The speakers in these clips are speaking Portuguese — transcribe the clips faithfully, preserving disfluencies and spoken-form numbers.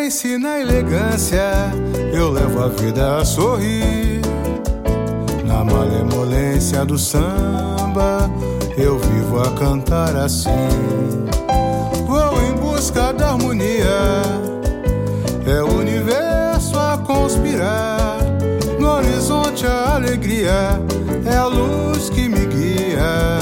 cadência e na elegância eu levo a vida a sorrir. Na malemolência do samba eu vivo a cantar assim. Vou em busca da harmonia, é o universo a conspirar. No horizonte a alegria, é a luz que me guia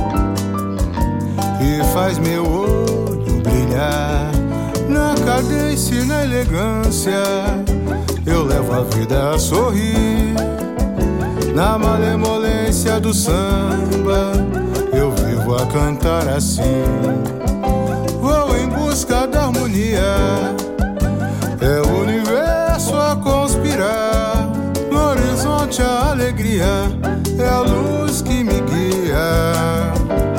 e faz meu olho brilhar. Na cadência e na elegância eu levo a vida a sorrir. Na malemolência do samba eu vivo a cantar assim. Vou em busca da harmonia, é o universo a conspirar. No horizonte a alegria, é a luz que me guia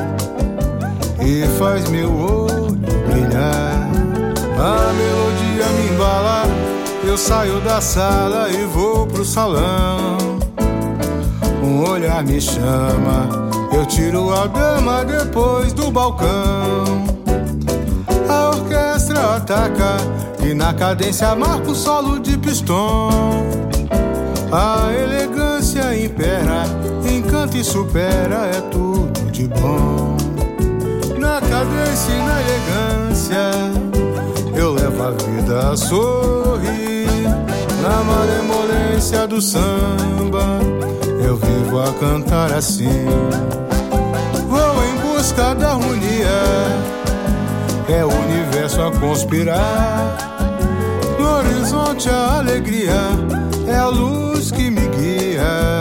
e faz meu olho brilhar. A melodia me embala, eu saio da sala e vou pro salão. Um olhar me chama, eu tiro a dama depois do balcão. A orquestra ataca e na cadência marca o solo de pistão. A elegância impera, encanta e supera, é tudo de bom. Na cadência e na elegância eu levo a vida a sorrir. Na malemolência do samba eu vivo a cantar assim. Vou em busca da harmonia, é o universo a conspirar. No horizonte a alegria, é a luz que me guia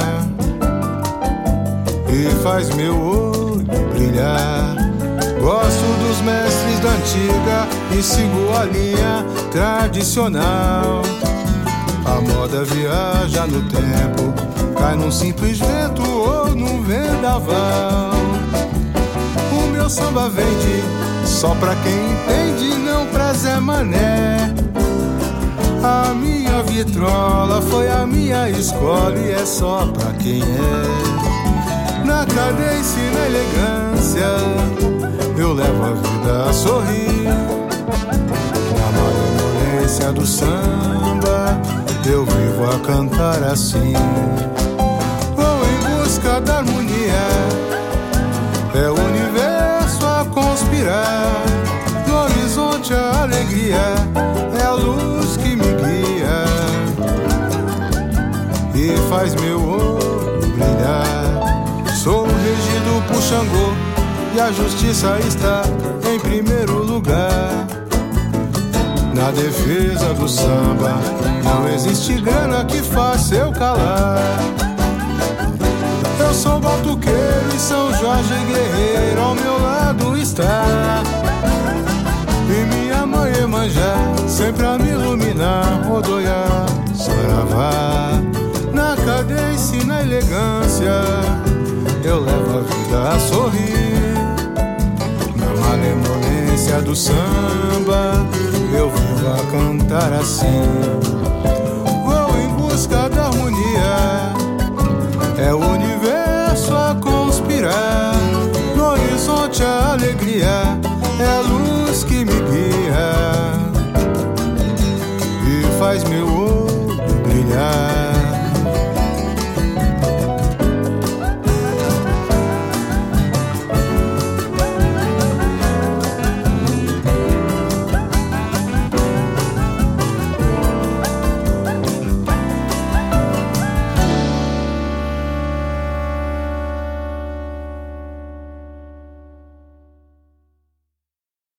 e faz meu olho brilhar. Gosto dos mestres da antiga e sigo a linha tradicional. A moda viaja no tempo, cai num simples vento ou num vendaval. O meu samba vende só pra quem entende, não pra Zé Mané. A minha vitrola foi a minha escola e é só pra quem é. Na cadência e na elegância eu levo a vida a sorrir. Na malemolência do samba eu vivo a cantar assim. Vou em busca da harmonia, é o universo a conspirar. No horizonte a alegria, é a luz que me guia e faz meu olho brilhar. Sou regido por Xangô e a justiça está em primeiro lugar. Na defesa do samba não existe grana que faça eu calar. Eu sou batuqueiro e São Jorge guerreiro ao meu lado está. E minha mãe Iemanjá sempre a me iluminar. Odoiá, saravá. Na cadência e na elegância eu levo a vida a sorrir. Na malemolência do samba eu vivo a cantar assim.